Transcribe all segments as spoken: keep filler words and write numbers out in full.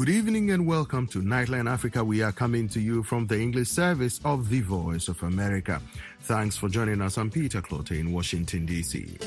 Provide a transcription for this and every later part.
Good evening and welcome to Nightline Africa. We are coming to you from the English service of the Voice of America. Thanks for joining us. I'm Peter Clote in Washington, D C.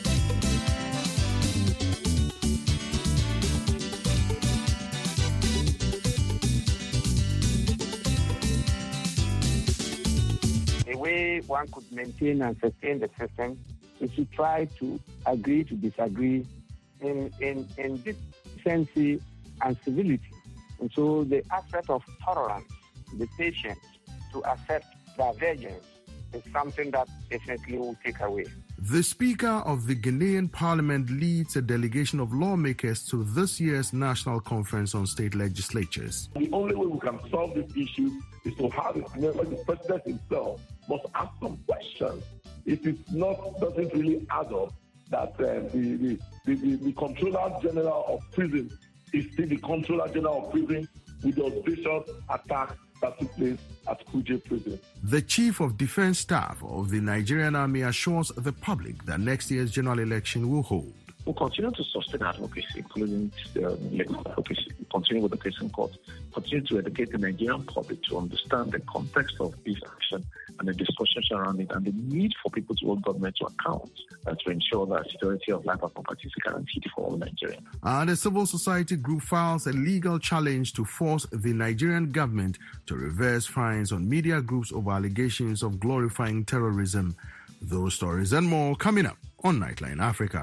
The way one could maintain and sustain the system is to try to agree to disagree in, in, in decency and civility. And so the aspect of tolerance, the patience to accept divergence is something that definitely will take away. The Speaker of the Ghanaian Parliament leads a delegation of lawmakers to this year's National Conference on State Legislatures. The only way we can solve this issue is to have it. Remember, the president himself must ask some questions. If it's not, doesn't really add up, that uh, the, the, the, the Comptroller General of Prison is still the Comptroller General of Prison with the audacious attack that took place at Kuje Prison. The Chief of Defense Staff of the Nigerian Army assures the public that next year's general election will hold. We'll continue to sustain advocacy, including um, legal advocacy, continue with the case in court, continue to educate the Nigerian public to understand the context of this action and the discussions around it and the need for people to hold government to account uh, to ensure that security of life and property is guaranteed for all Nigerians. And a civil society group files a legal challenge to force the Nigerian government to reverse fines on media groups over allegations of glorifying terrorism. Those stories and more coming up on Nightline Africa.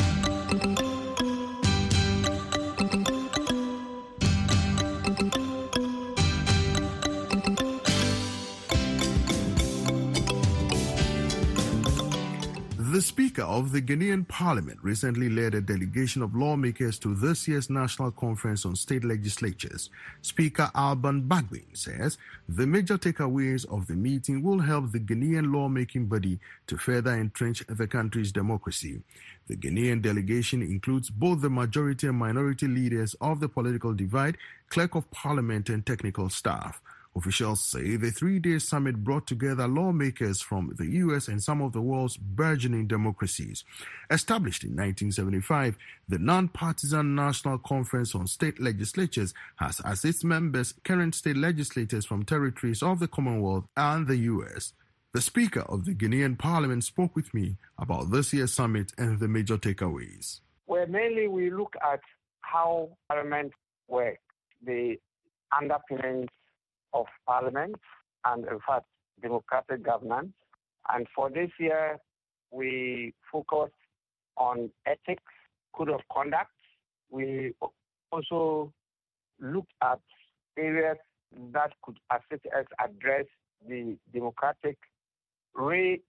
The Speaker of the Ghanaian Parliament recently led a delegation of lawmakers to this year's National Conference on State Legislatures. Speaker Alban Bagbin says the major takeaways of the meeting will help the Ghanaian lawmaking body to further entrench the country's democracy. The Ghanaian delegation includes both the majority and minority leaders of the political divide, clerk of parliament and technical staff. Officials say the three-day summit brought together lawmakers from the U S and some of the world's burgeoning democracies. Established in nineteen seventy-five, the non-partisan National Conference on State Legislatures has as its members current state legislators from territories of the Commonwealth and the U S. The Speaker of the Ghanaian Parliament spoke with me about this year's summit and the major takeaways. Well, mainly we look at how Parliament works, the underpinnings of Parliament and, in fact, democratic governance. And for this year, we focused on ethics, code of conduct. We also looked at areas that could assist us address the democratic reversals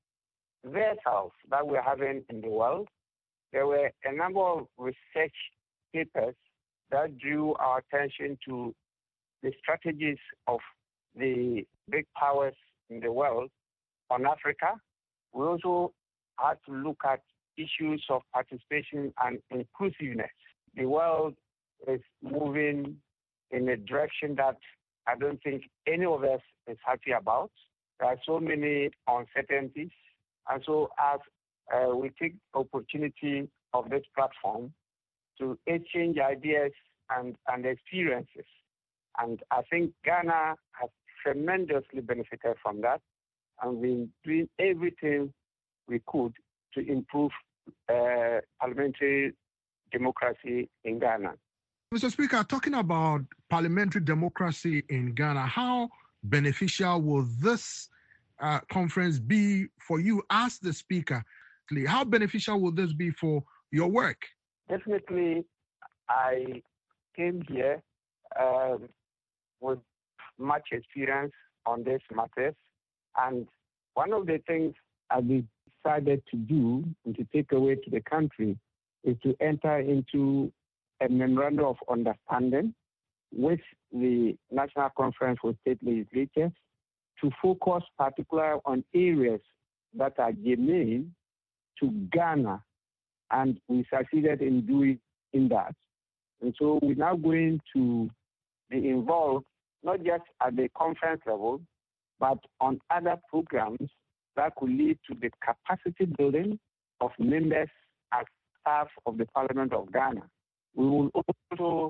that we're having in the world. There were a number of research papers that drew our attention to the strategies of the big powers in the world on Africa. We also had to look at issues of participation and inclusiveness. The world is moving in a direction that I don't think any of us is happy about. There are so many uncertainties. And so as uh, we take the opportunity of this platform to exchange ideas and, and experiences. And I think Ghana has tremendously benefited from that, and we're doing everything we could to improve uh, parliamentary democracy in Ghana. Mister Speaker, talking about parliamentary democracy in Ghana, how beneficial will this uh, conference be for you as the Speaker? How beneficial will this be for your work? Definitely, I came here um, with much experience on these matters. And one of the things I decided to do and to take away to the country is to enter into a memorandum of understanding with the National Conference for State Legislatures to focus particularly on areas that are germane to Ghana. And we succeeded in doing in that. And so we're now going to be involved not just at the conference level, but on other programs that could lead to the capacity building of members and staff of the Parliament of Ghana. We will also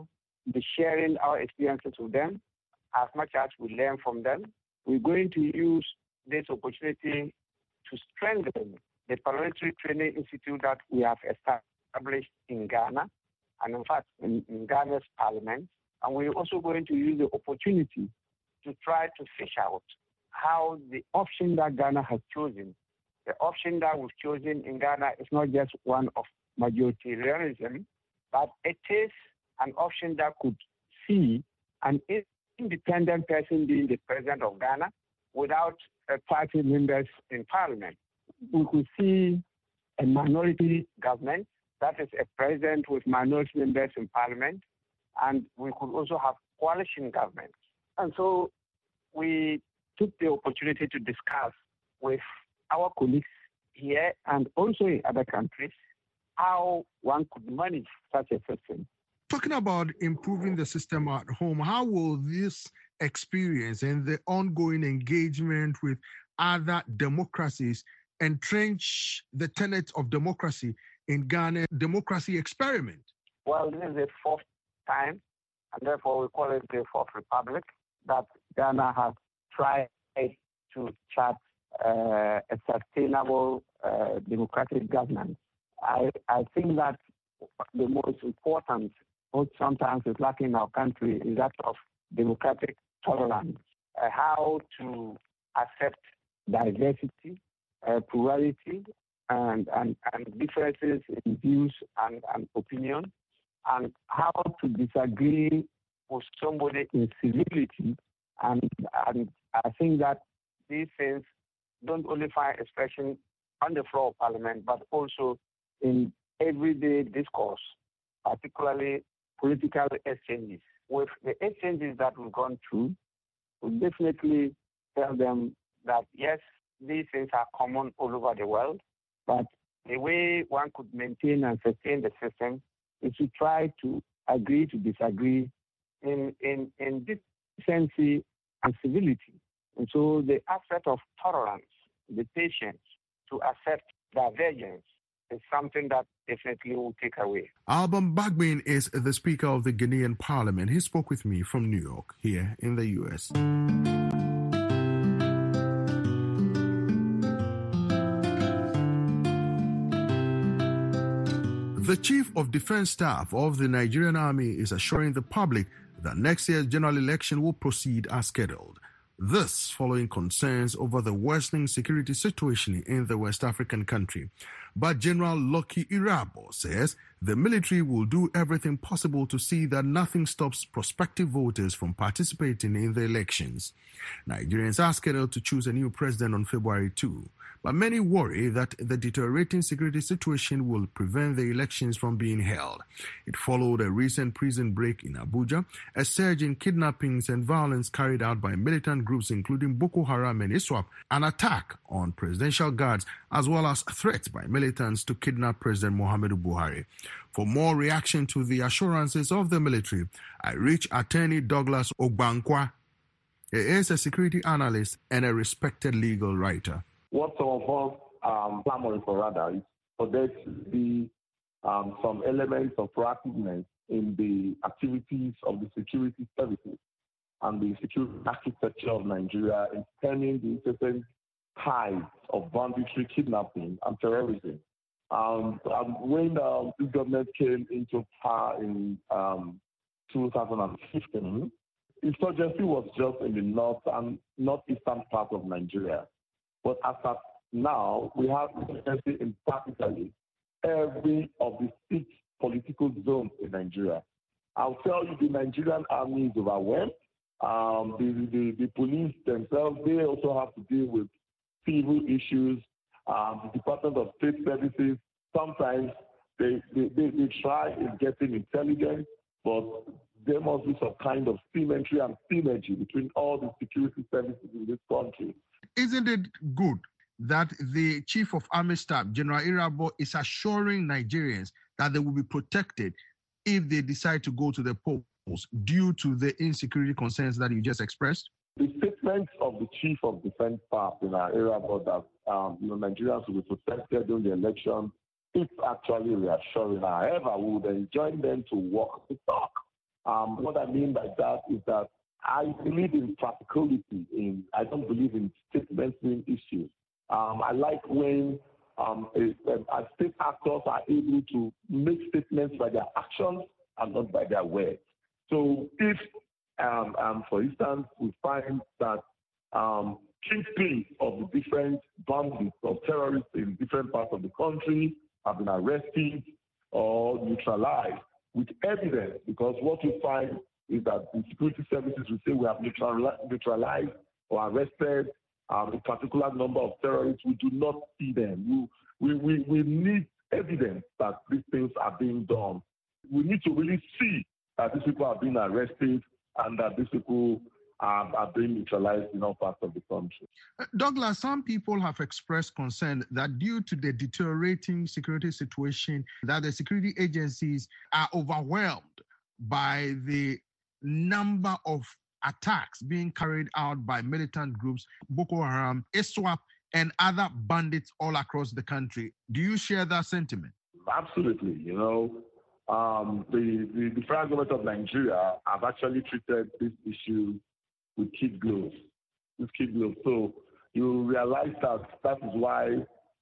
be sharing our experiences with them as much as we learn from them. We're going to use this opportunity to strengthen the Parliamentary Training Institute that we have established in Ghana, and in fact in, in Ghana's parliament. And we're also going to use the opportunity to try to fish out how the option that Ghana has chosen, the option that we've chosen in Ghana is not just one of majoritarianism, but it is an option that could see an independent person being the president of Ghana without uh, party members in parliament. We could see a minority government, that is a president with minority members in parliament, and we could also have coalition governments. And so we took the opportunity to discuss with our colleagues here and also in other countries how one could manage such a system. Talking about improving the system at home, how will this experience and the ongoing engagement with other democracies entrench the tenets of democracy in Ghana democracy experiment? Well, this is the fourth time, and therefore we call it the Fourth Republic, that Ghana has tried to chart uh, a sustainable uh, democratic governance. I, I think that the most important, what sometimes is lacking in our country, is that of democratic tolerance, uh, how to accept diversity, uh, plurality, and, and, and differences in views and, and opinion, and how to disagree with somebody in civility. And, and I think that these things don't only find expression on the floor of Parliament, but also in everyday discourse, particularly political exchanges. With the exchanges that we've gone through, we definitely tell them that, yes, these things are common all over the world, but the way one could maintain and sustain the system is to try to agree to disagree in, in, in decency and civility. And so the aspect of tolerance, the patience to accept divergence, is something that definitely will take away. Alban Bagbin is the Speaker of the Ghanaian Parliament. He spoke with me from New York, here in the U S. The Chief of Defense Staff of the Nigerian Army is assuring the public that next year's general election will proceed as scheduled. This following concerns over the worsening security situation in the West African country. But General Lucky Irabor says the military will do everything possible to see that nothing stops prospective voters from participating in the elections. Nigerians are scheduled to choose a new president on February second. But many worry that the deteriorating security situation will prevent the elections from being held. It followed a recent prison break in Abuja, a surge in kidnappings and violence carried out by militant groups including Boko Haram and ISWAP, an attack on presidential guards, as well as threats by militants to kidnap President Muhammadu Buhari. For more reaction to the assurances of the military, I reached Attorney Douglas Ogbankwa. He is a security analyst and a respected legal writer. What some of us are um, clamoring for rather is for there to be um, some elements of proactiveness in the activities of the security services and the security architecture of Nigeria in turning the incessant tides of banditry, kidnapping, and terrorism. Um, when uh, this government came into power in um, two thousand fifteen, insurgency was just in the north and northeastern part of Nigeria. But as of now, we have insurgency in practically every of the six political zones in Nigeria. I'll tell you, the Nigerian army is overwhelmed. Um, the, the, the police themselves, they also have to deal with civil issues. Um, the Department of State Services, sometimes they, they, they, they try in getting intelligence, but there must be some kind of symmetry and synergy between all the security services in this country. Isn't it good that the Chief of Army Staff, General Irabor, is assuring Nigerians that they will be protected if they decide to go to the polls due to the insecurity concerns that you just expressed? The statement of the Chief of Defense Staff, General Irabor, that um, you know, Nigerians will be protected during the election, it's actually reassuring. However, we would enjoin them to walk the talk. Um, what I mean by that is that I believe in practicality. In I don't believe in statements being issues. Um, I like when um, a, a state actors are able to make statements by their actions and not by their words. So if, um, um, for instance, we find that um, kingpins of the different bandits of terrorists in different parts of the country have been arrested or neutralized with evidence, because what we find is that the security services will say we have neutralized or arrested um, a particular number of terrorists. We do not see them. We, we, we, we need evidence that these things are being done. We need to really see that these people are being arrested and that these people um, are being neutralized in all parts of the country. Uh, Douglas, some people have expressed concern that due to the deteriorating security situation, that the security agencies are overwhelmed by the number of attacks being carried out by militant groups, Boko Haram, ISWAP, and other bandits all across the country. Do you share that sentiment? Absolutely. You know, um, the, the, the federal government of Nigeria have actually treated this issue with kid gloves. With kid gloves. So you realize that that is why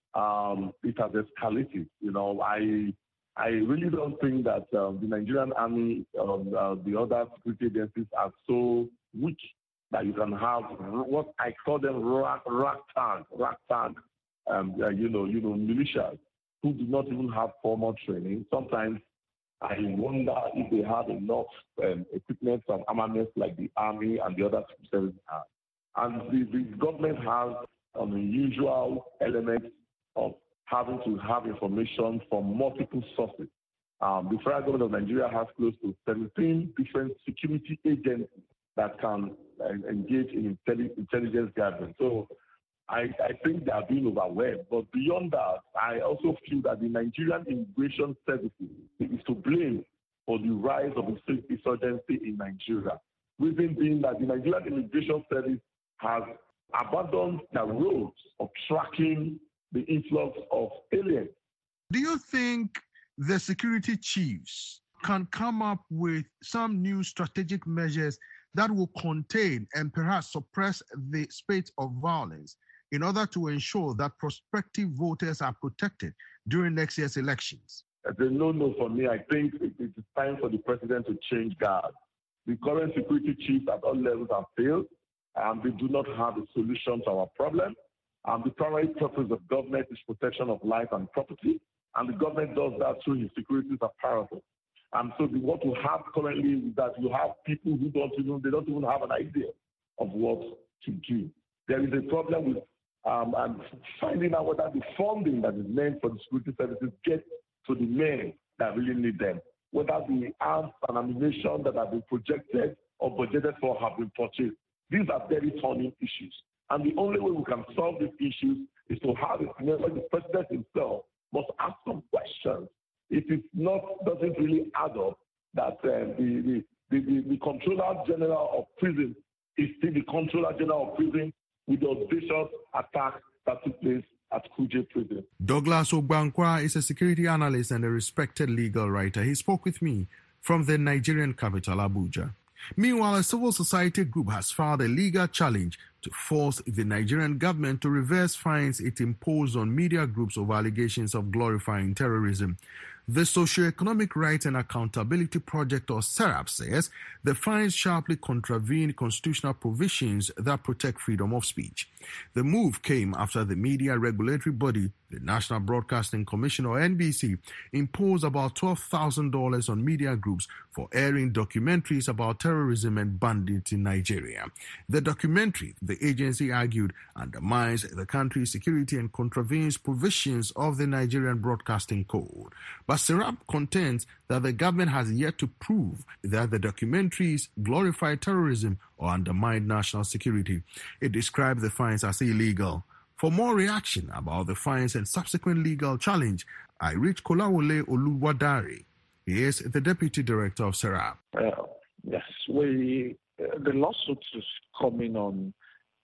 um, it has escalated. You know, I I really don't think that um, the Nigerian army and uh, the other security agencies are so weak that you can have what I call them rat ragtag, ragtag, um, uh, you know, you know, militias who do not even have formal training. Sometimes I wonder if they have enough um, equipment and armaments like the army and the other services have. And the, the government has an unusual element of having to have information from multiple sources. Um, the federal government of Nigeria has close to seventeen different security agencies that can uh, engage in intelli- intelligence gathering. So I, I think they are being overwhelmed. But beyond that, I also feel that the Nigerian Immigration Services is to blame for the rise of insurgency in Nigeria. Reason being that the Nigerian Immigration Service has abandoned the roles of tracking the influx of aliens. Do you think the security chiefs can come up with some new strategic measures that will contain and perhaps suppress the spate of violence in order to ensure that prospective voters are protected during next year's elections? There's no no for me. I think it is time for the president to change guard. The current security chiefs at all levels have failed, and they do not have a solution to our problem. Um, the primary purpose of government is protection of life and property, and the government does that through its security apparatus. And so the, what we have currently is that you have people who don't even, they don't even have an idea of what to do. There is a problem with um, and finding out whether the funding that is meant for the security services gets to the men that really need them, whether the arms and ammunition that have been projected or budgeted for have been purchased. These are very thorny issues. And the only way we can solve these issues is to have it. The president himself must ask some questions. If it not doesn't really add up, that uh, the, the, the, the Controller General of Prison is still the Controller General of Prison with the audacious attack that took place at Kuje Prison. Douglas Ogbankwa is a security analyst and a respected legal writer. He spoke with me from the Nigerian capital, Abuja. Meanwhile, a civil society group has filed a legal challenge to force the Nigerian government to reverse fines it imposed on media groups over allegations of glorifying terrorism. The Socio-Economic Rights and Accountability Project, or SERAP, says the fines sharply contravene constitutional provisions that protect freedom of speech. The move came after the media regulatory body, the National Broadcasting Commission, or N B C, imposed about twelve thousand dollars on media groups for airing documentaries about terrorism and bandits in Nigeria. The documentary, the agency argued, undermines the country's security and contravenes provisions of the Nigerian Broadcasting Code. But SERAP contends that the government has yet to prove that the documentaries glorify terrorism or undermine national security. It described the fines as illegal. For more reaction about the fines and subsequent legal challenge, I reached Kolawole Oluwadare. He is the Deputy Director of SERAP. Uh, yes, we, uh, the lawsuit is coming on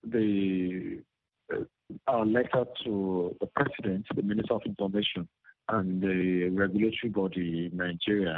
the uh, our letter to the President, the Minister of Information, and the regulatory body in Nigeria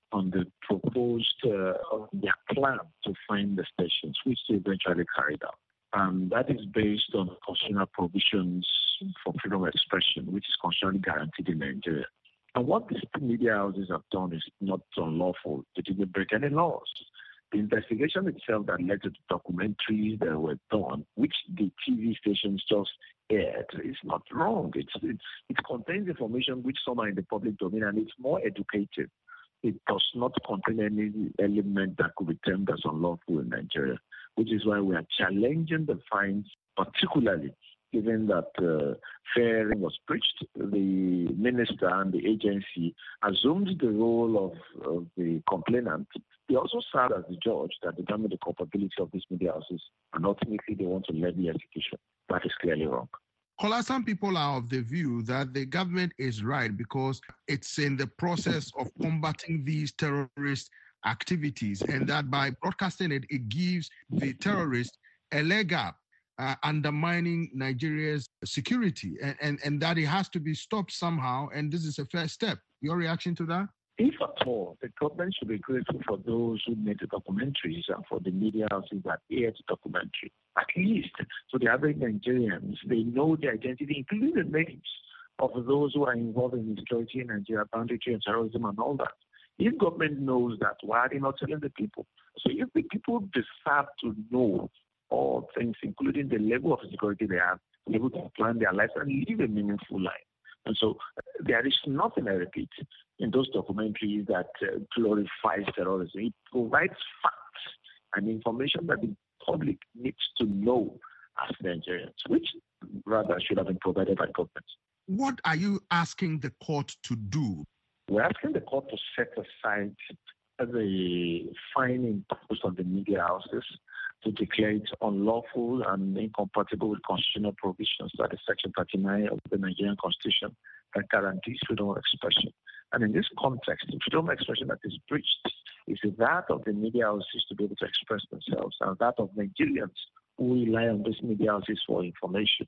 on the proposed, uh, on their plan to find the stations, which they eventually carried out. And that is based on constitutional provisions for freedom of expression, which is constitutionally guaranteed in Nigeria. And what these media houses have done is not unlawful. They didn't break any laws. The investigation itself that led to the documentaries that were done, which the T V stations just aired, is not wrong. It's, it, it contains information which some are in the public domain, and it's more educative. It does not contain any element that could be termed as unlawful in Nigeria, which is why we are challenging the fines, particularly given that uh, fair hearing was breached. The minister and the agency assumed the role of, of the complainant. They also served as the judge that determined the culpability of these media houses, and ultimately they want to levy execution. That is clearly wrong. Kola, some people are of the view that the government is right because it's in the process of combating these terrorist activities, and that by broadcasting it, it gives the terrorists a leg up, uh, undermining Nigeria's security, and, and, and that it has to be stopped somehow, and this is a first step. Your reaction to that? If at all, the government should be grateful for those who made the documentaries and for the media houses that aired the documentary. At least, so the average Nigerians, they know the identity, including the names of those who are involved in insecurity in Nigeria, banditry and terrorism and all that. If government knows that, why are they not telling the people? So if the people deserve to know all things, including the level of security they have, be able to plan their lives and live a meaningful life. And so uh, there is nothing, I repeat, in those documentaries that uh, glorifies terrorism. It provides facts and information that the public needs to know as Nigerians, which rather should have been provided by government. What are you asking the court to do? We're asking the court to set aside the fine imposed on the media houses, to declare it unlawful and incompatible with constitutional provisions, that is Section thirty-nine of the Nigerian Constitution, that guarantees freedom of expression. And in this context, the freedom of expression that is breached is that of the media houses to be able to express themselves, and that of Nigerians who rely on these media houses for information.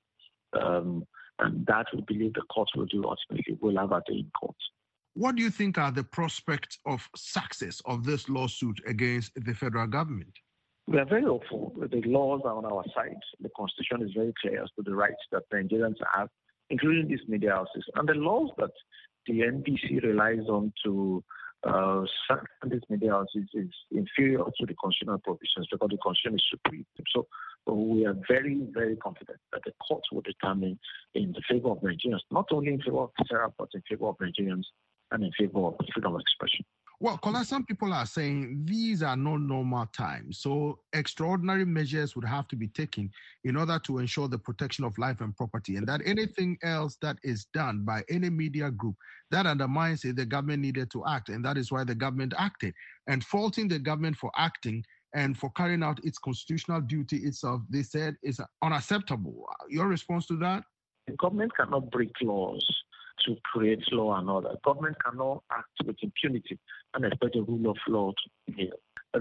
Um, and that we believe the court will do ultimately. We'll have a day in court. What do you think are the prospects of success of this lawsuit against the federal government? We are very hopeful. The laws are on our side. The Constitution is very clear as to the rights that Nigerians have, including these media houses. And the laws that the N B C relies on to uh, sanction these media houses is inferior to the constitutional provisions because the Constitution is supreme. So we are very, very confident that the courts will determine in the favor of Nigerians, not only in favor of Sarah, but in favor of Nigerians and in favor of freedom of expression. Well, Kola, some people are saying these are not normal times, so extraordinary measures would have to be taken in order to ensure the protection of life and property, and that anything else that is done by any media group that undermines it, the government needed to act, and that is why the government acted. And faulting the government for acting and for carrying out its constitutional duty itself, they said is unacceptable. Your response to that? The government cannot break laws to create law and order. Government cannot act with impunity and expect a rule of law to prevail.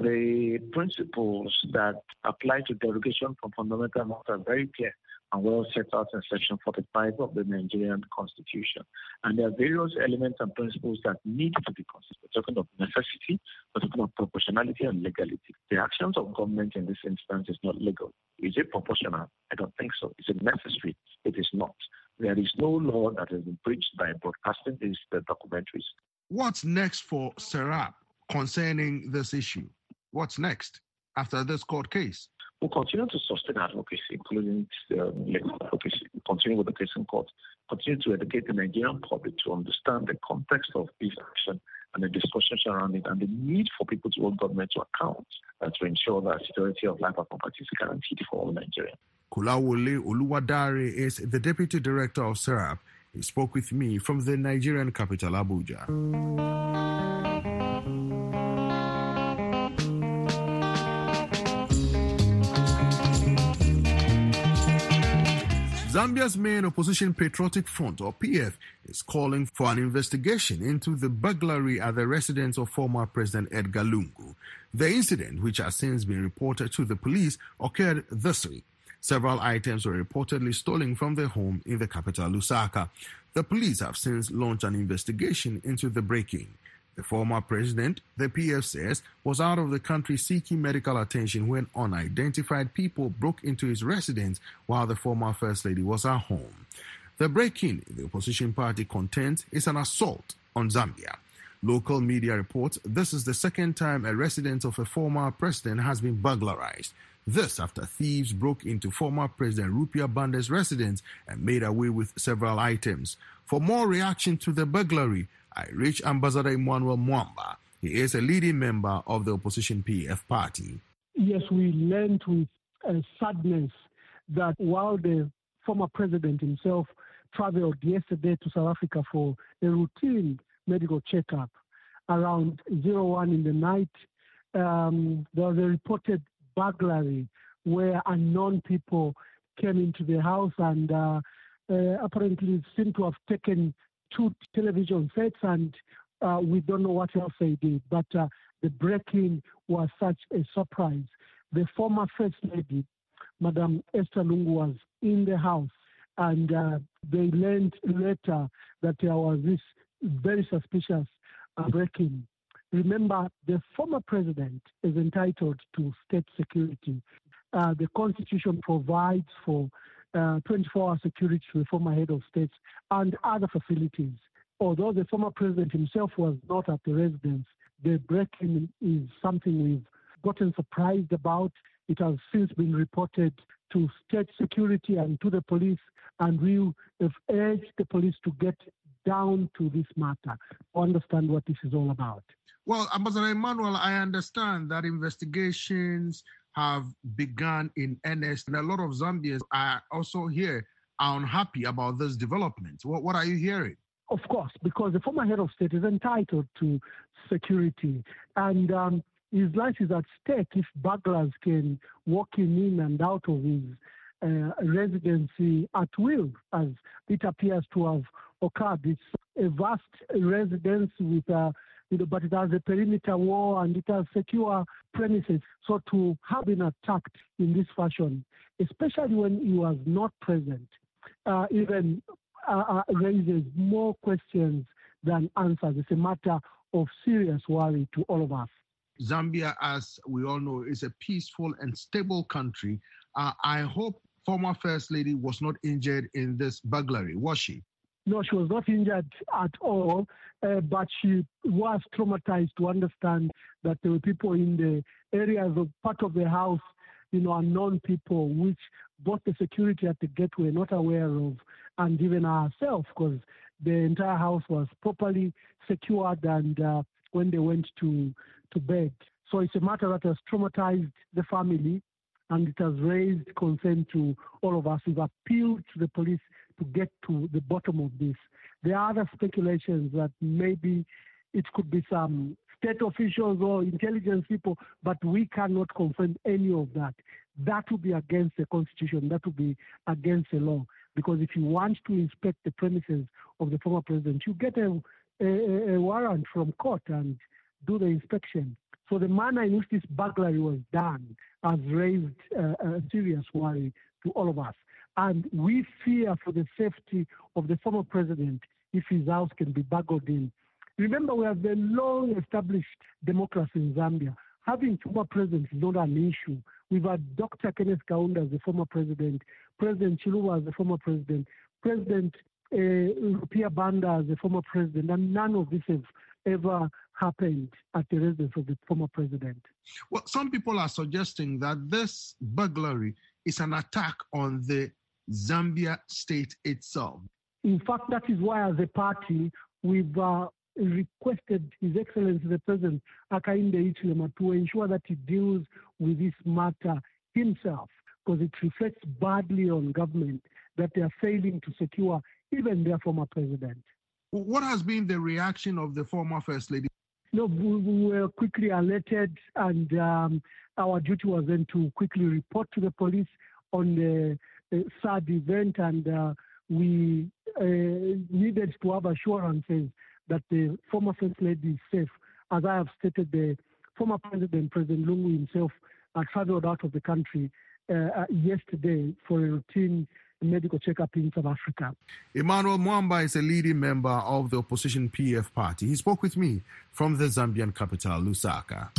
The principles that apply to derogation from fundamental rights are very clear and well set out in Section forty-five of the Nigerian Constitution. And there are various elements and principles that need to be considered. We're talking of necessity, we're talking of proportionality and legality. The actions of government in this instance is not legal. Is it proportional? I don't think so. Is it necessary? It is not. There is no law that has been breached by broadcasting these the documentaries. What's next for Serap concerning this issue? What's next after this court case? We'll continue to sustain advocacy, including um, legal advocacy. We'll continue with the case in court. Continue to educate the Nigerian public to understand the context of this action and the discussions around it, and the need for people to hold government to account uh, to ensure that security of life and property is guaranteed for all Nigerians. Kolawole Oluwadare is the Deputy Director of Serap. He spoke with me from the Nigerian capital, Abuja. Zambia's main opposition Patriotic Front, or P F, is calling for an investigation into the burglary at the residence of former President Edgar Lungu. The incident, which has since been reported to the police, occurred this week. Several items were reportedly stolen from their home in the capital, Lusaka. The police have since launched an investigation into the break-in. The former president, the P F says, was out of the country seeking medical attention when unidentified people broke into his residence while the former First Lady was at home. The break-in, the opposition party contends, is an assault on Zambia. Local media reports this is the second time a residence of a former president has been burglarized. This after thieves broke into former President Rupia Banda's residence and made away with several items. For more reaction to the burglary, I reached Ambassador Emmanuel Mwamba. He is a leading member of the opposition P F party. Yes, we learned with uh, sadness that while the former president himself traveled yesterday to South Africa for a routine medical checkup, around zero one in the night, um, there was a reported burglary where unknown people came into the house and uh, uh, apparently seemed to have taken two television sets, and uh, we don't know what else they did. But uh, the break-in was such a surprise. The former First Lady, Madam Esther Lungu, was in the house, and uh, they learned later that there was this very suspicious uh, break-in. Remember, the former president is entitled to state security. Uh, the Constitution provides for uh, twenty-four hour security to the former head of state and other facilities. Although the former president himself was not at the residence, the break-in is something we've gotten surprised about. It has since been reported to state security and to the police, and we have urged the police to get down to this matter, to understand what this is all about. Well, Ambassador Emmanuel, I understand that investigations have begun in earnest, and a lot of Zambians are also here are unhappy about this development. What, what are you hearing? Of course, because the former head of state is entitled to security, and um, his life is at stake if burglars can walk him in and out of his uh, residency at will, as it appears to have occurred. It's a vast residence with a You know, but it has a perimeter wall and it has secure premises. So to have been attacked in this fashion, especially when he was not present, uh, even uh, uh, raises more questions than answers. It's a matter of serious worry to all of us. Zambia, as we all know, is a peaceful and stable country. Uh, I hope former First Lady was not injured in this burglary, was she? No, she was not injured at all, uh, but she was traumatized to understand that there were people in the areas of part of the house, you know, unknown people, which both the security at the gate were not aware of, and even ourselves, because the entire house was properly secured and uh, when they went to, to bed. So it's a matter that has traumatized the family, and it has raised concern to all of us. We've appealed to the police to get to the bottom of this. There are other speculations that maybe it could be some state officials or intelligence people, but we cannot confirm any of that. That would be against the Constitution. That would be against the law. Because if you want to inspect the premises of the former president, you get a, a, a warrant from court and do the inspection. So the manner in which this burglary was done has raised uh, a serious worry to all of us. And we fear for the safety of the former president if his house can be burgled in. Remember, we have a long-established democracy in Zambia. Having former presidents is not an issue. We've had Doctor Kenneth Kaunda as the former president, President Chiluba as the former president, President uh, Rupia Banda as the former president, and none of this has ever happened at the residence of the former president. Well, some people are suggesting that this burglary is an attack on the Zambia state itself. In fact, that is why as a party, we've uh, requested His Excellency the President, Hakainde Hichilema, to ensure that he deals with this matter himself, because it reflects badly on government that they are failing to secure even their former president. What has been the reaction of the former First Lady? No, we, we were quickly alerted, and um, our duty was then to quickly report to the police on the, the sad event, and uh, we uh, needed to have assurances that the former First Lady is safe. As I have stated, the former President, President Lungu himself, uh, traveled out of the country uh, yesterday for a routine medical checkup in South Africa. Emmanuel Mwamba is a leading member of the opposition P F party. He spoke with me from the Zambian capital, Lusaka.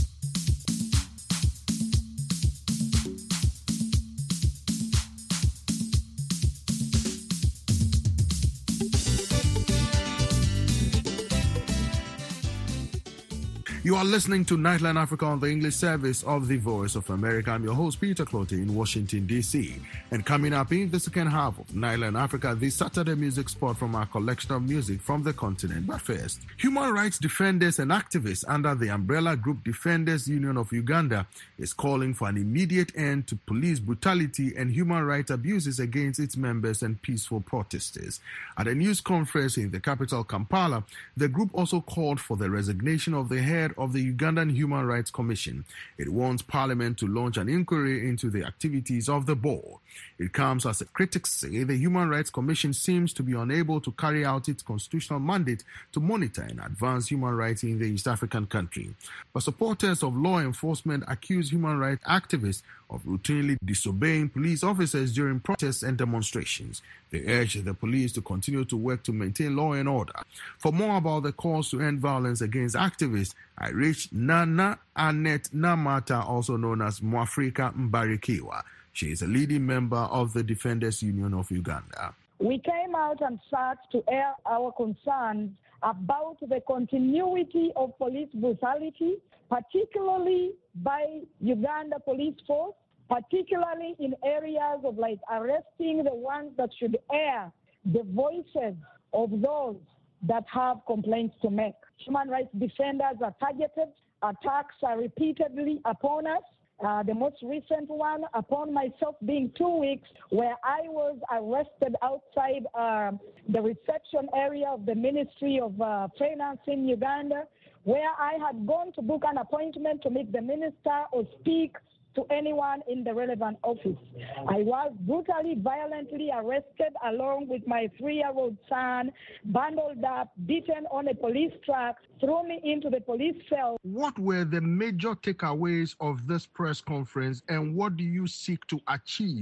You are listening to Nightline Africa on the English service of the Voice of America. I'm your host, Peter Clotte, in Washington, D C. And coming up in the second half of Nightline Africa, the Saturday music spot from our collection of music from the continent. But first, human rights defenders and activists under the umbrella group Defenders Union of Uganda is calling for an immediate end to police brutality and human rights abuses against its members and peaceful protesters. At a news conference in the capital, Kampala, the group also called for the resignation of the head of the Ugandan Human Rights Commission. It wants Parliament to launch an inquiry into the activities of the board. It comes as critics say the Human Rights Commission seems to be unable to carry out its constitutional mandate to monitor and advance human rights in the East African country. But supporters of law enforcement accuse human rights activists of routinely disobeying police officers during protests and demonstrations. They urge the police to continue to work to maintain law and order. For more about the calls to end violence against activists, I reached Nana Annette Namata, also known as Mwafrika Mbarikiwa. She is a leading member of the Defenders Union of Uganda. We came out and sought to air our concerns about the continuity of police brutality, particularly by Uganda Police Force, particularly in areas of like arresting the ones that should air the voices of those that have complaints to make. Human rights defenders are targeted. Attacks are repeatedly upon us. Uh, the most recent one upon myself being two weeks where I was arrested outside uh, the reception area of the Ministry of uh, Finance in Uganda, where I had gone to book an appointment to meet the minister or speak to anyone in the relevant office. I was brutally, violently arrested along with my three-year-old son, bundled up, beaten on a police truck, threw me into the police cell. What were the major takeaways of this press conference, and what do you seek to achieve?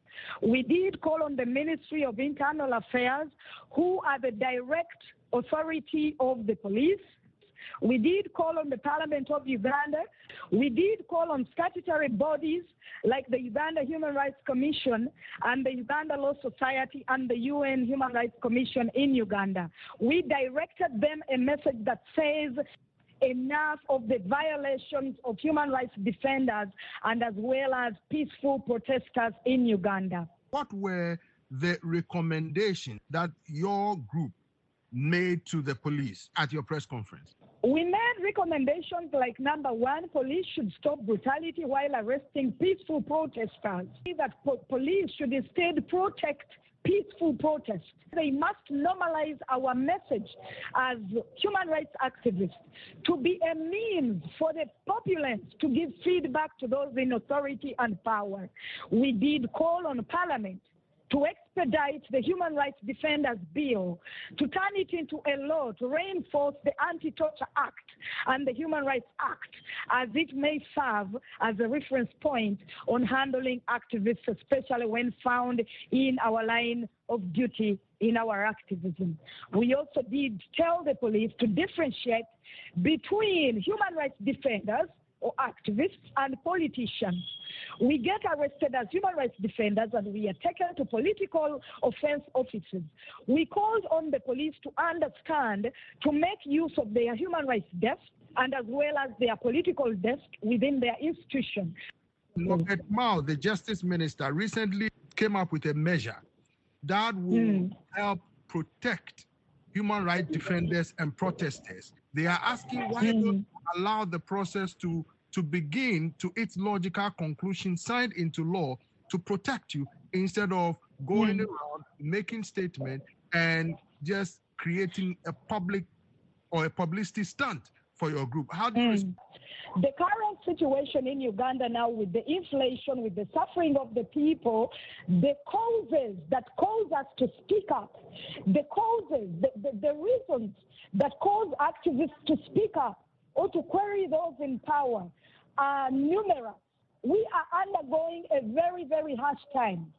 We did call on the Ministry of Internal Affairs, who are the direct authority of the police. We did call on the Parliament of Uganda. We did call on statutory bodies like the Uganda Human Rights Commission and the Uganda Law Society and the U N Human Rights Commission in Uganda. We directed them a message that says enough of the violations of human rights defenders and as well as peaceful protesters in Uganda. What were the recommendations that your group made to the police at your press conference? We made recommendations like, number one, police should stop brutality while arresting peaceful protesters. That po- police should instead protect peaceful protests. They must normalize our message as human rights activists to be a means for the populace to give feedback to those in authority and power. We did call on Parliament to expedite the Human Rights Defenders Bill, to turn it into a law, to reinforce the Anti-Torture Act and the Human Rights Act, as it may serve as a reference point on handling activists, especially when found in our line of duty in our activism. We also did tell the police to differentiate between human rights defenders or activists and politicians. We get arrested as human rights defenders and we are taken to political offense offices. We called on the police to understand, to make use of their human rights desk and as well as their political desk within their institution. Margaret Mao, the Justice Minister, recently came up with a measure that will mm. help protect human rights defenders and protesters. They are asking why mm. don't allow the process to to begin to its logical conclusion, signed into law to protect you instead of going mm. around making statements and just creating a public or a publicity stunt for your group. How do you mm. respond? The current situation in Uganda now with the inflation, with the suffering of the people, the causes that cause us to speak up, the causes, the, the, the reasons that cause activists to speak up or to query those in power are numerous. We are undergoing a very, very harsh time.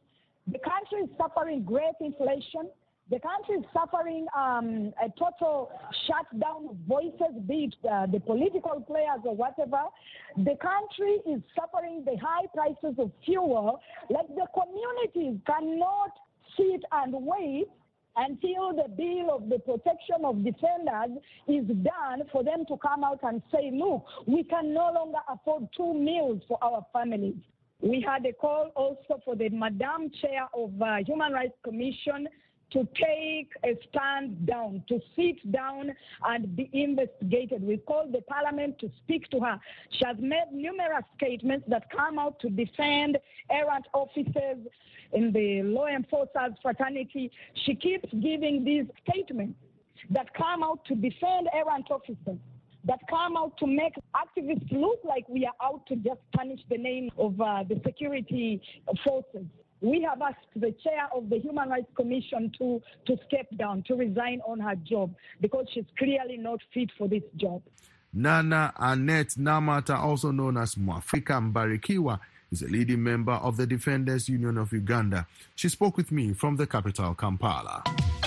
The country is suffering great inflation. The country is suffering um, a total shutdown of voices, be it uh, the political players or whatever. The country is suffering the high prices of fuel. Like the communities cannot sit and wait until the bill of the protection of defenders is done for them to come out and say, look, we can no longer afford two meals for our families. We had a call also for the Madam Chair of uh, Human Rights Commission to take a stand down, to sit down and be investigated. We called the parliament to speak to her. She has made numerous statements that come out to defend errant officers in the law enforcers fraternity. She keeps giving these statements that come out to defend errant officers, that come out to make activists look like we are out to just punish the name of uh, the security forces. We have asked the chair of the Human Rights Commission to, to step down, to resign on her job, because she's clearly not fit for this job. Nana Annette Namata, also known as Mwafrika Mbarikiwa, is a leading member of the Defenders Union of Uganda. She spoke with me from the capital, Kampala.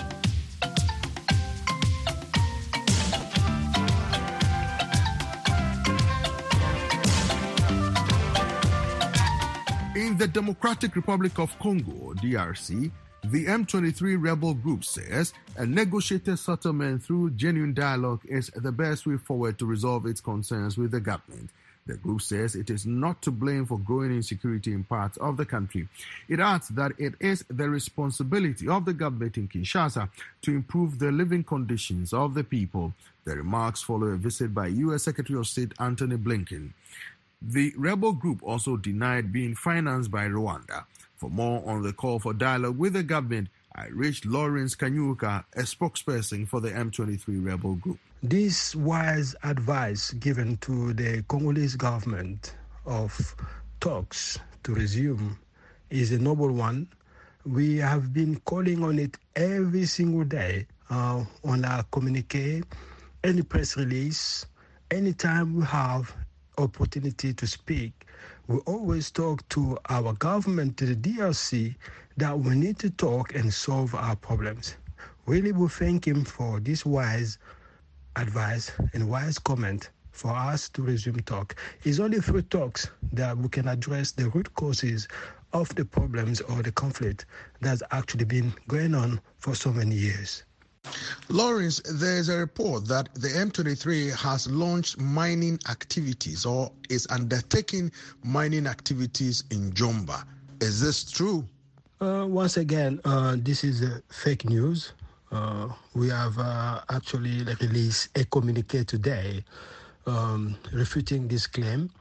In the Democratic Republic of Congo, D R C, the M twenty-three rebel group says a negotiated settlement through genuine dialogue is the best way forward to resolve its concerns with the government. The group says it is not to blame for growing insecurity in parts of the country. It adds that it is the responsibility of the government in Kinshasa to improve the living conditions of the people. The remarks follow a visit by U S Secretary of State Antony Blinken. The rebel group also denied being financed by Rwanda. For more on the call for dialogue with the government, I reached Lawrence Kanyuka, a spokesperson for the M twenty-three rebel group. This wise advice given to the Congolese government of talks to resume is a noble one. We have been calling on it every single day uh, on our communique, any press release, anytime we have opportunity to speak. We always talk to our government, to the D R C, that we need to talk and solve our problems. Really, we thank him for this wise advice and wise comment for us to resume talk. It's only through talks that we can address the root causes of the problems or the conflict that's actually been going on for so many years. Lawrence, there's a report that the M twenty-three has launched mining activities or is undertaking mining activities in Jomba. Is this true? Uh, once again, uh, this is uh, fake news. Uh, we have uh, actually released a communique today um, refuting this claim.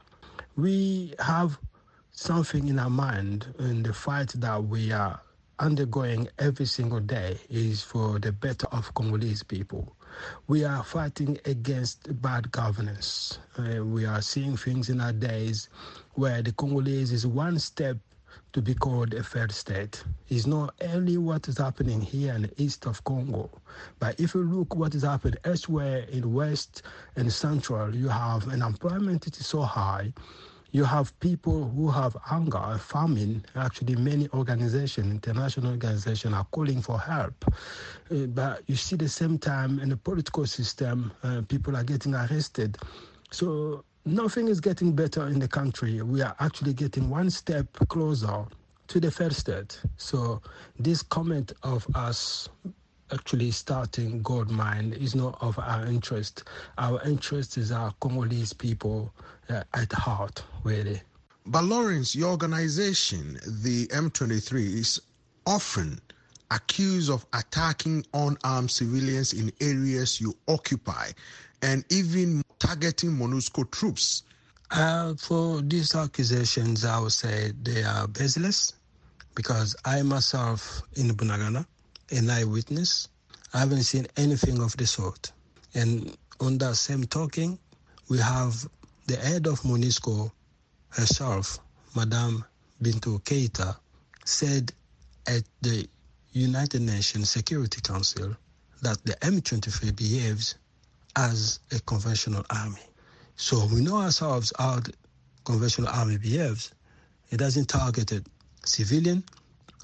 We have something in our mind in the fight that we are undergoing every single day is for the better of Congolese people. We are fighting against bad governance. Uh, we are seeing things in our days where the Congolese is one step to be called a failed state. It's not only what is happening here in the east of Congo, but if you look what is happening elsewhere in west and central, you have an unemployment that is so high. You have people who have hunger, famine. Actually, many organizations, international organizations, are calling for help. Uh, but you see the same time in the political system, uh, people are getting arrested. So nothing is getting better in the country. We are actually getting one step closer to the failed state. So this comment of us actually starting gold mine is not of our interest. Our interest is our Congolese people uh, at heart, really. But Lawrence, your organization, the M twenty-three, is often accused of attacking unarmed civilians in areas you occupy and even targeting MONUSCO troops. Uh, for these accusations, I would say they are baseless, because I myself in Bunagana, an eyewitness, I haven't seen anything of the sort. And on that same talking, we have the head of MONUSCO herself, Madame Bintou Keita, said at the United Nations Security Council that the M twenty-three behaves as a conventional army. So we know ourselves how the conventional army behaves. It doesn't target civilian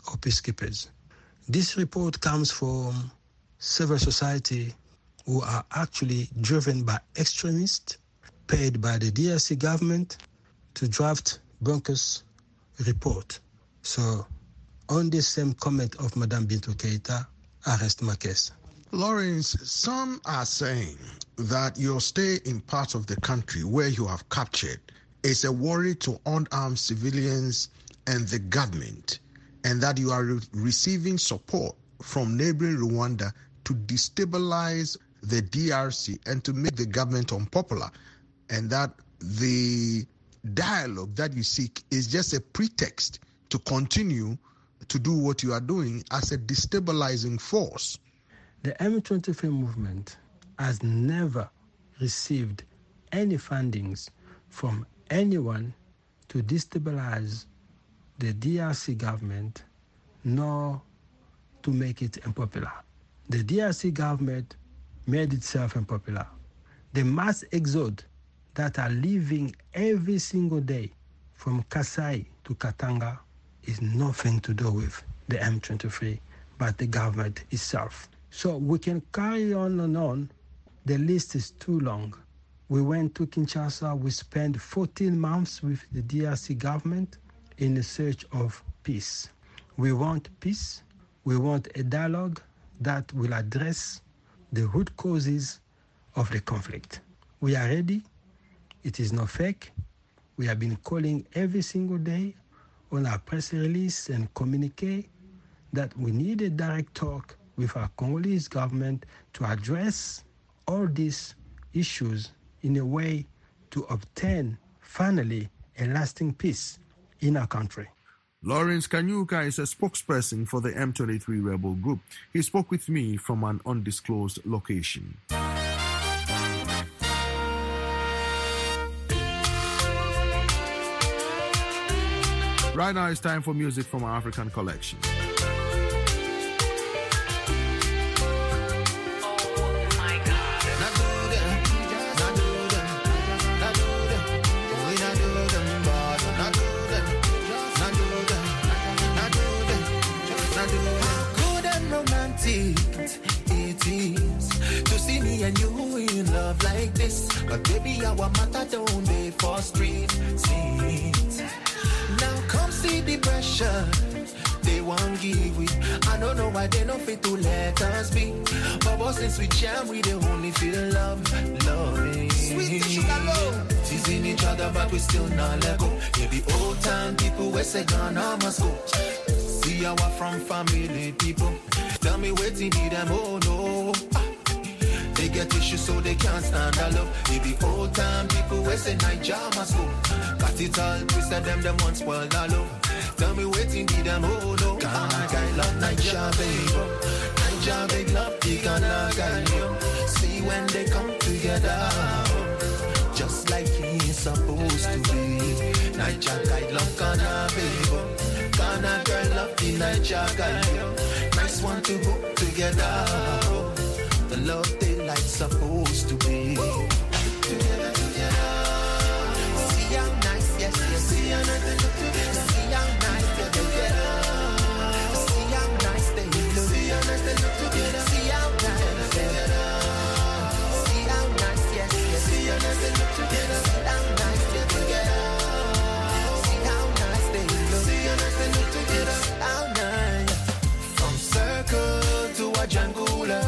or peacekeepers. This report comes from civil society who are actually driven by extremists paid by the D R C government to draft Bunker's report. So, on this same comment of Madame Bintou Keita, I rest my case. Lawrence, some are saying that your stay in parts of the country where you have captured is a worry to unarmed civilians and the government, and that you are re- receiving support from neighboring Rwanda to destabilize the D R C and to make the government unpopular, and that the dialogue that you seek is just a pretext to continue to do what you are doing as a destabilizing force. The M twenty-three movement has never received any fundings from anyone to destabilize the D R C government, nor to make it unpopular. The D R C government made itself unpopular. The mass exodus that are leaving every single day from Kasai to Katanga is nothing to do with the M twenty-three, but the government itself. So we can carry on and on. The list is too long. We went to Kinshasa. We spent fourteen months with the D R C government in the search of peace. We want peace. We want a dialogue that will address the root causes of the conflict. We are ready. It is not fake. We have been calling every single day on our press release and communique that we need a direct talk with our Congolese government to address all these issues in a way to obtain, finally, a lasting peace in our country. Lawrence Kanyuka is a spokesperson for the M twenty-three rebel group. He spoke with me from an undisclosed location. Right now it's time for music from our African collection. It is to see me and you in love like this, but baby our matter don't be for street scenes. Now come see the pressure they won't give we. I don't know why they don't fit to let us be, but since we jam we don't only feel love, loving. Sweet sugar love, teasing each other but we still not let go. Maybe old time people we say gonna must go. See our from family people. Tell me where to be them, oh no. Ah. They get issues so they can't stand our love. Maybe old time people we say Niger must go. Got it all twisted them, them once spoiled our love. Tell me where to be them, oh no. Ghana guy love Niger, baby. Niger big love, the Ghana guy. See when they come together, just like he's supposed to be. Niger guy love Ghana, baby. Ghana girl love the Niger guy. Nice one to go together. The love they like supposed to be. Together, together. See how nice, yes, yes. See how nice they look together. See how nice they're together. See how nice they look. See how nice they look together. See how nice they're together. See how nice, yes, yes. See how nice they look together. See how nice they're together. See how nice they look. See how nice they look together. How nice. From Circle to Ajangula,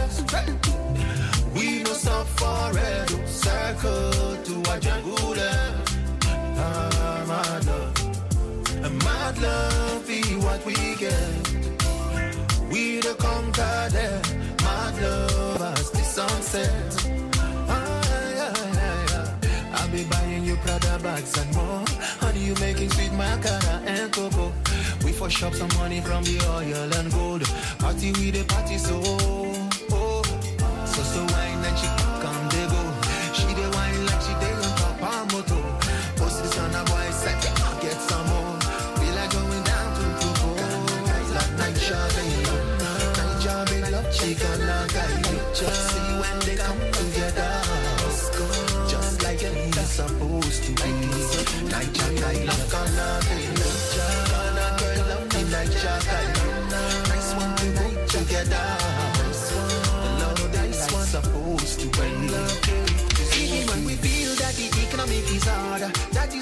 we no stop forever. Circle to Ajangula. Ah, mad love, and mad love be what we get. We the conquer them. Mad love as the sunset. Ah, yeah, yeah, yeah. I'll be buying you Prada bags and more. Honey, you making sweet macara and cocoa. We for shop some money from the oil and gold. Party with the party so oh. So so wine and she come they go. She the wine like she dey on top of moto. Post this on a boy set, get some more. Feel like going down to Tupo. Like Niger, baby love. Niger, baby love. She gonna guide you. See when they come together, just like it's supposed to be. Niger, I love Ghana, baby love. Ghana girl love me, Niger guy.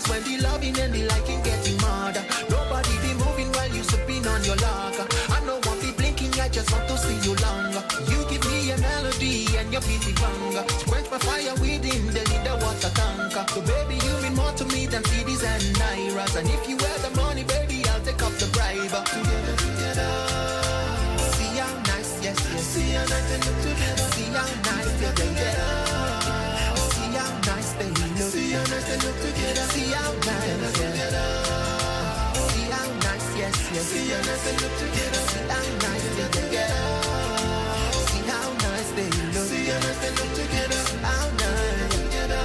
That's when the loving and the liking getting mad. Nobody be moving while you sipping on your lager. I know won't be blinking, I just want to see you longer. You give me a melody and your pretty hunger. Quench my fire within the leader water tanker. So baby, you mean more to me than C Ds and Nairas. And if you have the money, baby, I'll take up the bribe. Together, together. See how nice, yes, yes. See how nice they look together. See how nice they look together. See how nice they look. See how nice they look together. See how nice together. See how nice, yes, yes. See how nice they look together. See how nice they together. See how nice they look. See how nice they look together. See how nice together.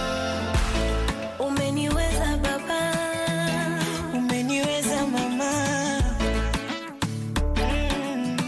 Umeniweza baba, umeniweza mama. Mm.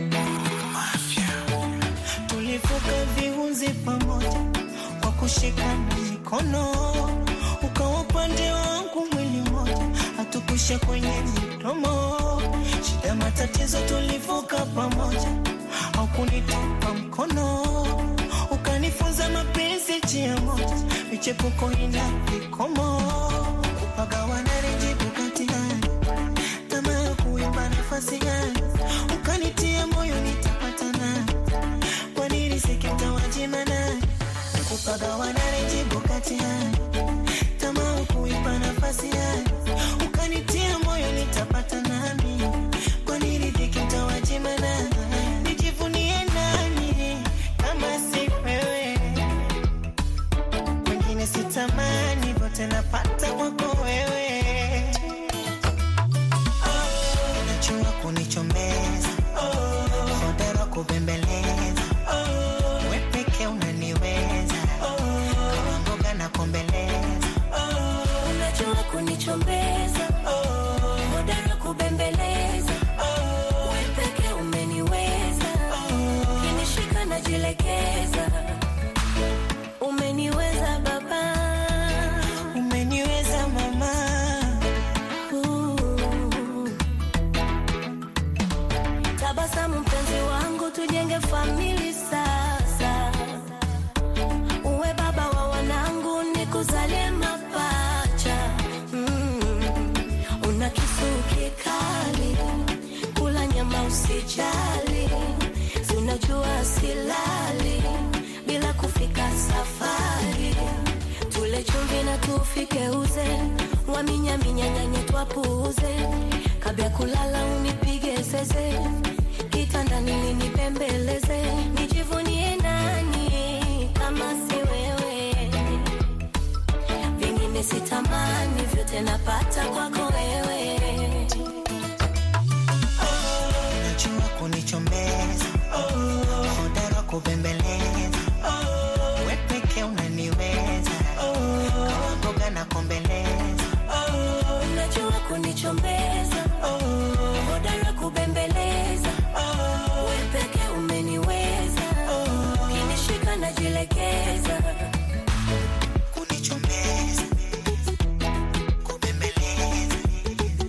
Tulivuka viunzi pamoja kwa kushikana mikono, ukawa upande wangu mwili mmoja, hatukusha kwenye midomo. Shida matatizo tulivuka pamoja, haukunitupa mkono, ukanifunza mapenzi njia moja, michepuko ina vikomo. Kupagawana nijibu kati gani, tamaa kuimba nafasi gani, ukanitia moyo nitapata nani, kwa nini sikita wajima nani. Kupagawana nijibu kati gani, tamaa kuimba nafasi gani, ukanitia moyo nitapata nani, kwa nini sikita wajima nani. Nijivunie nani kama si wewe, wengine sitamani, vote napata kwako wewe. Unajua kunichomeza, hodara kubembeleza, wewe peke unaniweza, kama mboga na kombeleza. Unajua kunichomeza, hodara kubembeleza, wewe peke umeniweza, kinishika najilegeza. Umeniweza baba, umeniweza mama. Uh. Tabasamu mpenzi wangu, tujenge famili sasa. Uwe baba wa wanangu, nikuzalie mapacha. Mm. Una kisu kikali, kula nyama usijali. Unajua silali bila kufika safari. Tule chumvi na tufike uze, waminya minya nyanye twapuuze. Kabla kulala unipige zeze, kitandani ninipembeleze. Nijivunie nani kama si wewe, vingine sitamani, vyote napata kwako wewe. Unajua kunichomeza, hodara kubembeleza, wewe peke unaniweza, kama mboga na kombeleza. Unajua kunichomeza, hodara kubembeleza, wewe peke umeniweza, kinishika najilegeza. Kunichomeza, kubembeleza,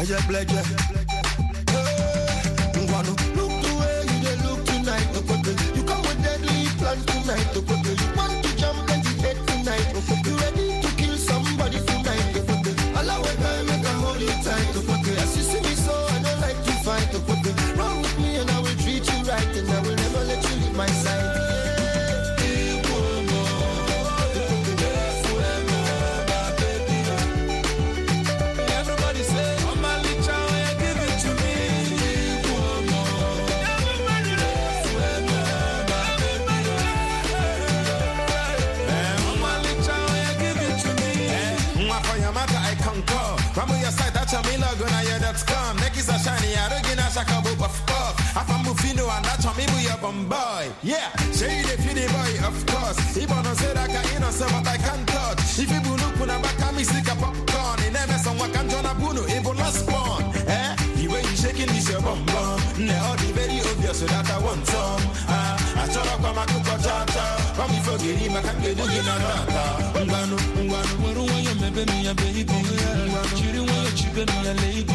just pledge. Look the way you they look tonight. You come with deadly plans tonight. You want to jump and hit tonight. You ready to kill somebody tonight. Allah will make a hold you tight. As you see me so I don't like to fight. Run with me and I will treat you right. And I will never let you leave my side. Nekis are shiny, I don't get a shakabo of course. I'm a Mufino and that's how maybe you're boy. Yeah, say the fitty boy, of course. Even on said I can, you know, so but I can't touch. If you look when I'm back, I'm sick of popcorn. In M S on what can John Abuno, able last spawn. Eh? The way you shaking this your bum bum. Now the very obvious so that I want some. Ah, I shut up on my cook or chata. Come before getting my can get looking at that. Ungano, Ungano, where do you remember me, a baby? You don't want to chip me, a lady.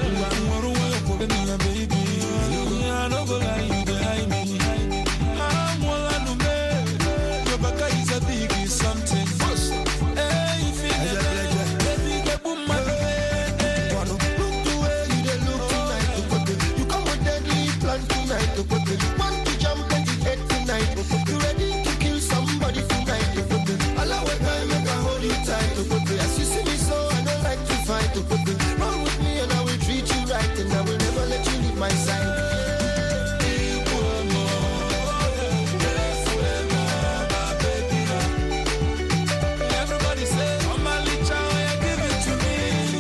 Baby, I don't go lie, you behind me. I'm all I know, baby. Your back is a big something. Hey, you feel it, baby, get boom, my baby. Look the way you they look tonight. You come with deadly plan tonight. You want to jump and hit tonight. You ready to kill somebody tonight. Allah will come make a hold you tight. As you see me so I don't like to fight. Run with me and I will treat you right. And I will never let you leave my side. Everybody say, oh my little child, give it to me.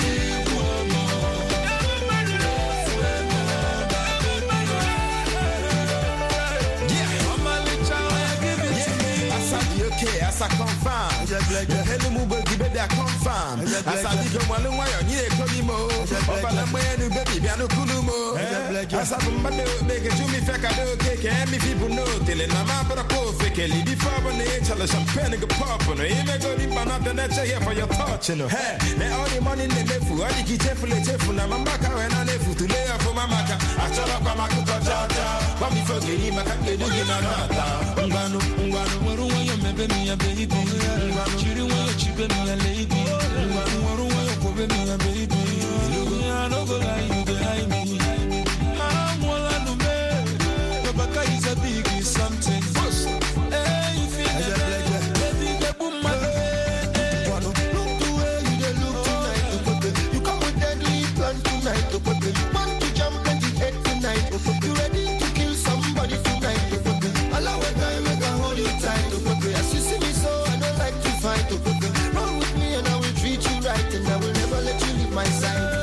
Yeah, oh my little child, give it to me. I said, okay, I said, confirm. Hello, move, baby, I confirm. I said, you don't want to wire, you ain't more. Baby, I know Kulumo. I said, make it to me, fake, I don't take any people know. Killing my mom, but I call fake. Before when they tell us I'm penning a pop on it, you may go in another nature here for your touch. Hey, they all the money in the nefu. I think it's careful, it's careful. I'm back when I nefu to lay off for my maca. I shut up on my cooker, Jata. But before getting my cat, they do you not. Ungano, Ungano, where do you remember me, a baby? You don't want to chip me, a lady. Ungano, where you put me, a baby? I don't go lie, you behind me. I'm all I know, baby. Your back is a big something. Hey, you feel it, baby, get boom, my baby. Look the way you they look tonight. You come with deadly plan tonight. You want to jump and hit tonight. You ready to kill somebody tonight. Allah will come make a hold you tight. As you see me so I don't like to fight. Run with me and I will treat you right. And I will never let you leave my side.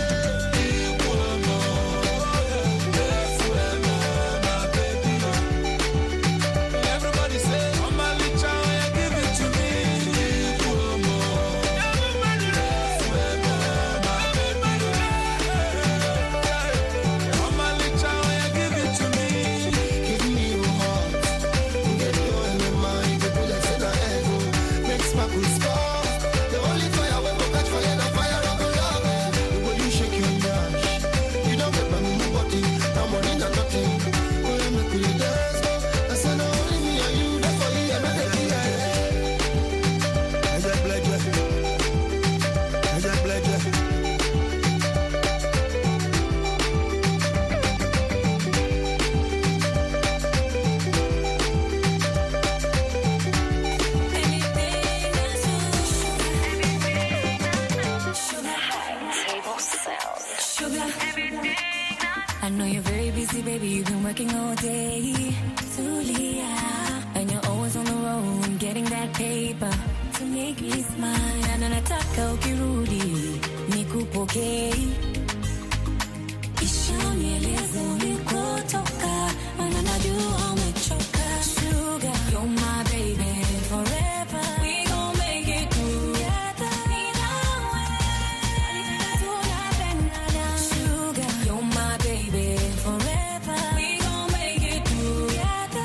I know you're very busy, baby, you've been working all day. Zulia, and you're always on the road, getting that paper to make me smile. And nataka ukirudi, nikupokee. Kisha nieleze ulikotoka, maana najua umechoka. Sugar, you're my baby, forever. We gon' make it together. Sugar, you're my baby, forever. We gon' make it together.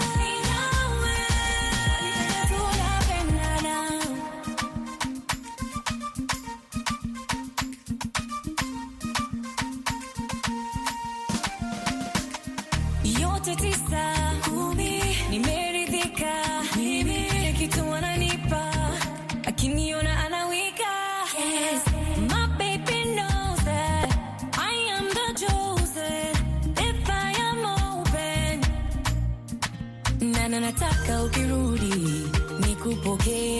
na nataka ukirudi nikupokee.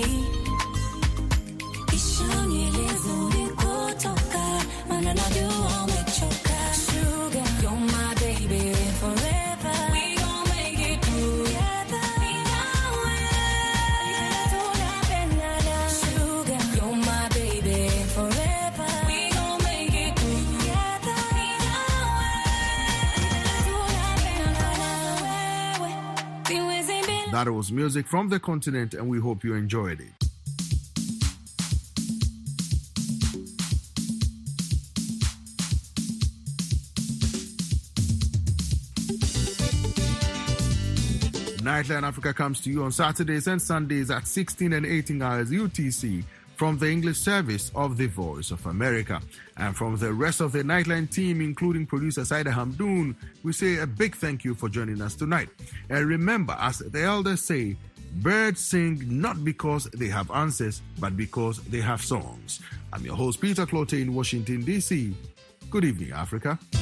Kisha nieleze ulikotoka, maana najua umechoka. Sugar, you're my baby forever. We gon' make it together. Sugar, you're my baby forever. We gon' make it together. That was music from the continent, and we hope you enjoyed it. Nightline Africa comes to you on Saturdays and Sundays at sixteen and eighteen hours U T C from the English service of the Voice of America. And from the rest of the Nightline team, including producer Saida Hamdoun, we say a big thank you for joining us tonight. And remember, as the elders say, birds sing not because they have answers, but because they have songs. I'm your host, Peter Clote in Washington, D C. Good evening, Africa.